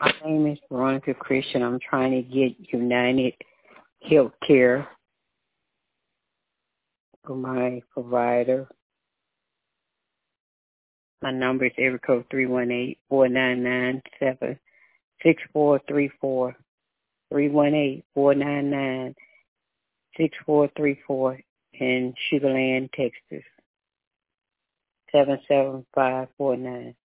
My name is Veronica Christian. I'm trying to get United Healthcare for my provider. My number is area code 318-499-7643 318-499-6434 in Sugar Land, Texas, 77549.